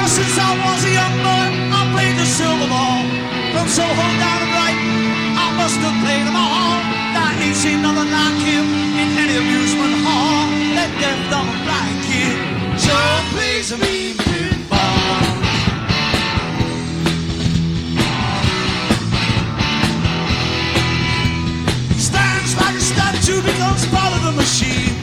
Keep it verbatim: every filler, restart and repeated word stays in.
since I was a young boy, I played the silver ball. From Soho down to Brighton, I must have played them all. There ain't seen nothing like him in any amusement hall. That deaf, dumb, and blind kid sure plays a mean pinball. Stands like a statue, becomes part of the machine.